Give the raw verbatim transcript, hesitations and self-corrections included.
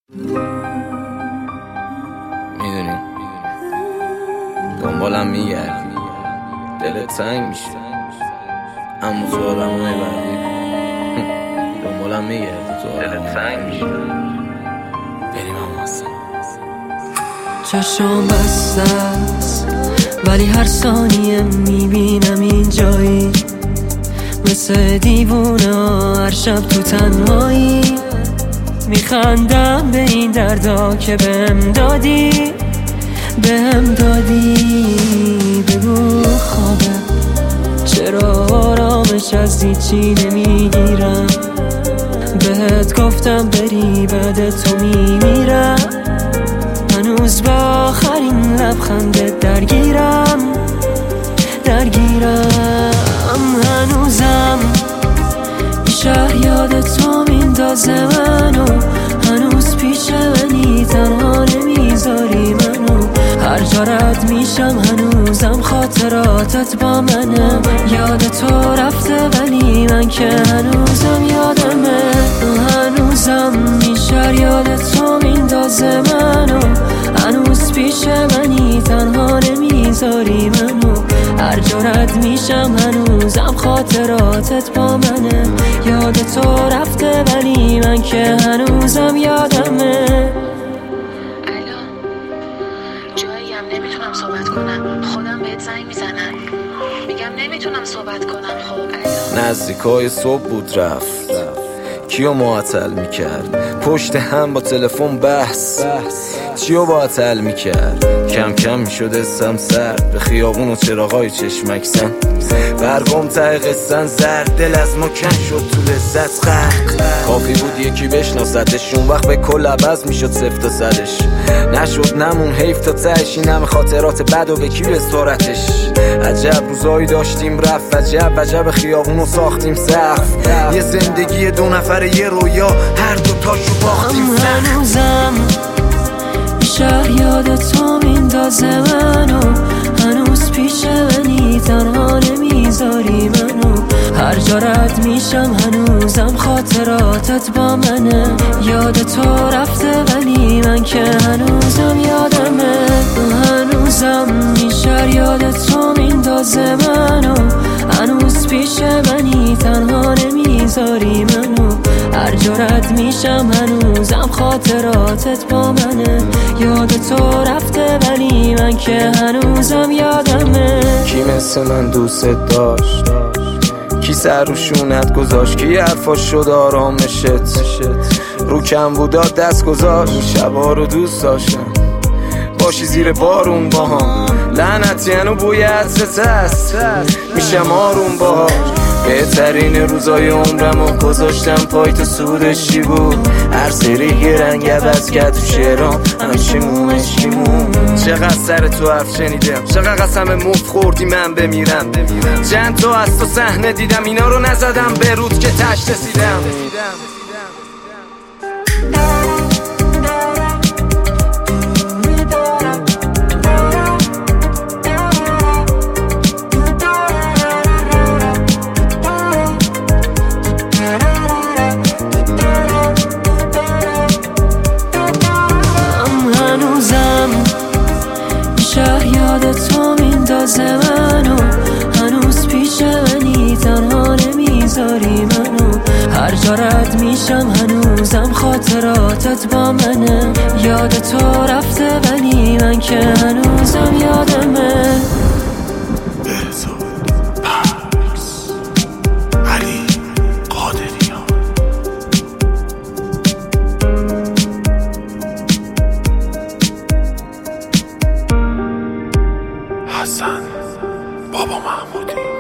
میدونی دنبالم میگردی، دلت تنگ میشه، اما تو آدم های بردی دنبالم میگردی، تو دلت تنگ میشه. بریم هم هستم. چشم بسته است ولی هر ثانیه میبینم این جایی، مثل دیوونه هر شب تو تنهایی. میخندم به این دردا که بهم دادی، بهم دادی. بگو خوابه، چرا آرامش از هیچی نمیگیرم؟ بهت گفتم بری بعد تو میمیرم، هنوز با آخرین لبخندت درگیرم درگیرم. هنوزم این شهر یاد تو میندازه منو، هنوز پیش منی تنها نمیذاری منو. هر جا رد میشم هنوزم خاطراتت با منه. یاد تو رفته ولی من که هنوزم یادمه. هنوزم این شهر یاد تو میندازه منو، هنوز پیش منی تنها نمیذاری منو. هر جا رد میشم هنوزم خاطراتت با منه. یاد تو رفته ولی من که هنوزم یادمه. الو، جاییم نمیتونم صحبت کنم، خودم بهت زنگ میزنم، میگم نمیتونم صحبت کنم. خب الو، نزدیکای صبح بود رفت، کیو معطل میکرد؟ پشت هم با تلفن بحث، چیو باطل میکرد؟ کم کم میشد اسم سرد، به خیابون و چراغای چشمکسن، برگم ته قصن زرد، دل از ما کن شد تو لذت غرق. کافی بود یکی بشناستش، اون وقت به کل عوض میشد صفت و صدش. نشد نمون حیف تا تهش، این همه خاطرات بد و به کی بسپارتش. عجب روزایی داشتیم رفت، عجب عجب خیابونو ساختیم سقف. یه زندگی دو نفره یه رویا، هر دو تاشو باختیم سقف. هنوزم این شهر یاد تو میندازه منو، هنوز پیش منی تنها نمیذاری منو. هر جا رد میشم هنوزم خاطراتت با منه. یاد تو رفته ولی من که هنوزم یادمه. هنوزم این شهر یاد تو میندازه منو، هنوز پیش منی تنها نمیذاری منو. هر جا رد میشم هنوزم خاطراتت با منه. یاد تو رفته ولی من که هنوزم یادمه. کی مثل من دوست داشت؟ کی سر رو شونت گذاشت؟ کی حرفاش شد آرامشت؟ رو کم بودات دست گذاشت. شبا رو دوست داشتم باشی زیر بارون با هم، لعنتی هنو بوی عطرت هست، میشم آروم باهاش. بهترین روزای عمرمو گذاشتم پای تو، سودش چی بود؟ هر سری یه رنگ عوض کرد تو شعرام، همه چیمون عشقیمون. چقدر سر تو حرف شنیدم، چقدر قسم مفت خوردی من بمیرم. چند تا از تو صحنه دیدم، اینا رو نزدم به رود که تشت رسیدم. شهر یاد تو میندازه منو، هنوز پیش منی تنها نمیذاری منو. هر جا رد میشم هنوزم خاطراتت با منه. یاد تو رفته ولی من که هنوزم یادمه. علی قادریان، حسن بابا محمودی.